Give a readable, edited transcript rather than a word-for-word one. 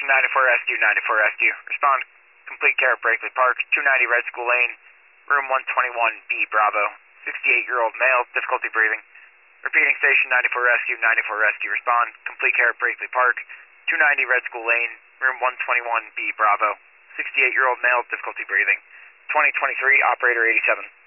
Station 94SQ, 94SQ. Respond. Complete care at Brakely Park, 290 Red School Lane, room 121B, Bravo. 68-year-old male, difficulty breathing. Repeating, Station 94SQ, 94SQ. Respond. Complete care at Brakely Park, 290 Red School Lane, room 121B, Bravo. 68-year-old male, difficulty breathing. 2023, operator 87.